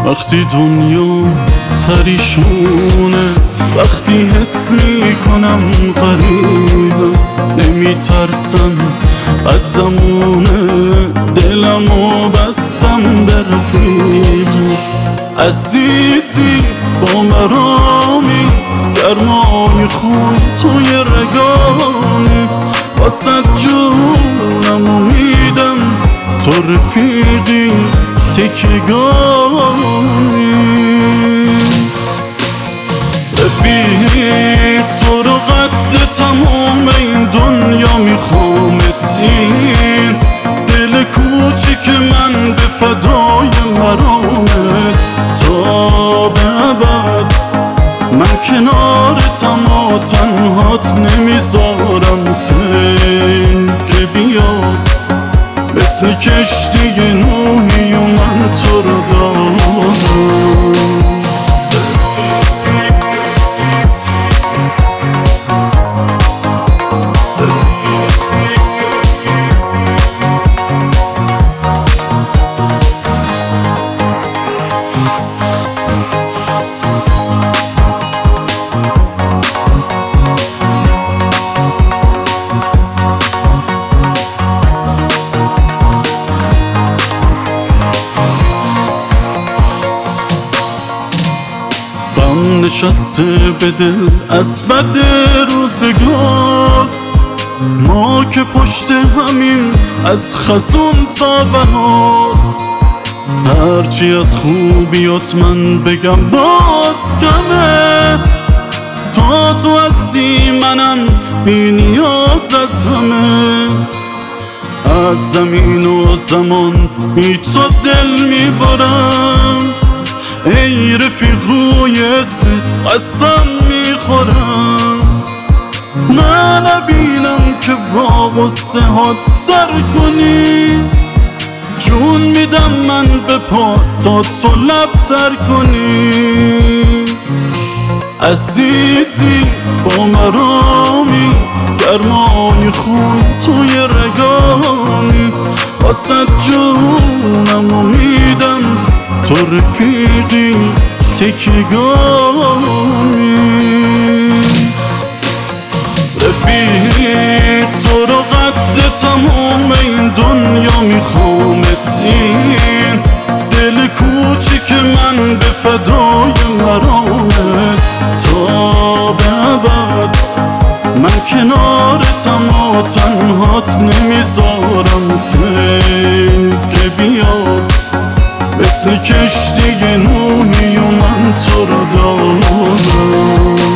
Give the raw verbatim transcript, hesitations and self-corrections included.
وقتی دنیا پریشونه، وقتی حس میکنم غریبه، نمیترسم از زمونه، دلمو بستم به رفیق. عزیزی با مرامی، گرمای خون توی رگانی، واسه جونمو میدم تو رفیقی تکیگانی. رفیق تو رو قد تمام این دنیا میخوامت، این دل کوچیک من به فدای مرامت. تا به ابد من کنارتم و تنهات نمیذارم، سیل که بیاد مثل کشتی نوحی و من تو رو دارم. نشسته به دل از بد روزگار، ما که پشت همین از خزون تا بهار. هرچی از خوبیات من بگم باز کمه، تا تو هستی منم بی نیاز از همه. از زمین و زمان بی تو دل میبرم، ای رفیق روی اسمت قسم میخورم. نه نبینم که با غصه هات سر کنی، جون میدم من به پا تا تو لبتر کنی. عزیزی با مرامی، گرمای خون توی رگانی، واسه جونمو میدم تو رفیقی تکیگانی. رفیق تو رو قد تمام این دنیا میخوامت، این دل کوچیک من به فدای مرامت. تا به ابد من کنارتم و تنهات نمیذارم، سیل که بیاد مثل کشتی نوحی و من تو رو دارم.